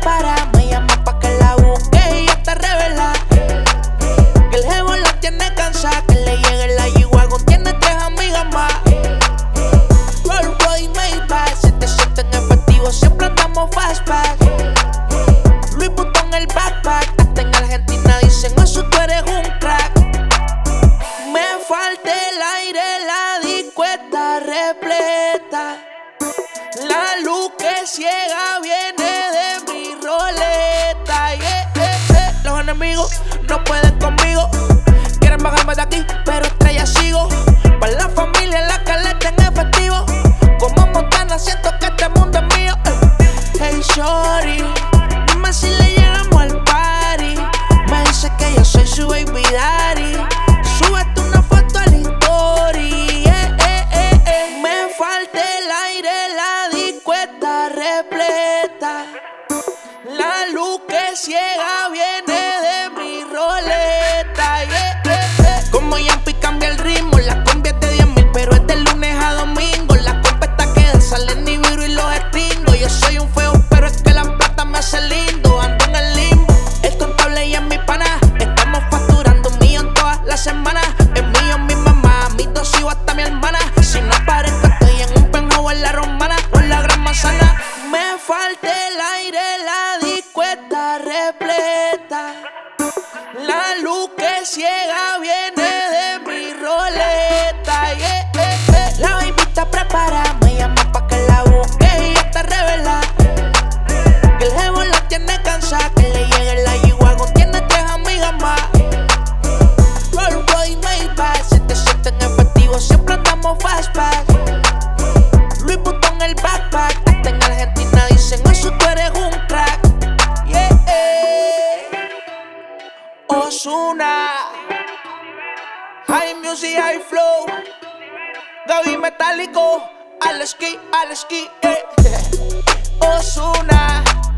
prepara, me llama pa' que la busque y ya está revela. Que el jevo la tiene cansada, que le llegue la G-Wagon, tiene 3 amigas más. Rolls Royce, Maybach, si te sienten efectivo, siempre andamos fastback. Louis Vuitton el backpack, hasta en Argentina dicen eso, tú eres un crack. Me falta el aire, la disco está repleta. La luz que ciega viene de mi roleta. Los enemigos no pueden conmigo, quieren bajarme de aquí, pero estrella sigo. Para la familia, la caleta en efectivo. Como Montana, siento que este mundo es mío. Hey, shorty, dime si le llegamos al party. Me dice que yo soy su baby daddy. Súbete una foto a la story. Me falta el aire, la disco está repleta. La luz que ciega viene de mi roleta. Como Yampi cambia el ritmo, la combi es de 10.000, pero es de lunes a domingo. La compa está que salen ni virus y los extingo. Yo soy un feo, pero es que la plata me hace lindo. Ando en el limbo, el contable y es mi pana. Estamos facturando 1 millón todas las semanas. Es mío mi mamá, mis 2 hijos hasta mi hermana. Si no aparezco estoy en un penthouse en la Romana o en la Gran Manzana. Me falta el aire, la disco está repleta. La luz que ciega viene de mi roleta. La baby está preparada, me llama pa' que la busque y ya está revela. Que el jevo la tiene cansada, que le llegue la G-Wagon, tiene 3 amigas más. Rolls Royce, Maybach, si te sienten efectivo, siempre andamos fastback. Louis Vuitton el backpack, hasta en Argentina dicen eso, tú eres un crack. Ozuna, high music, high flow, Gaby metálico, al esquí, Ozuna.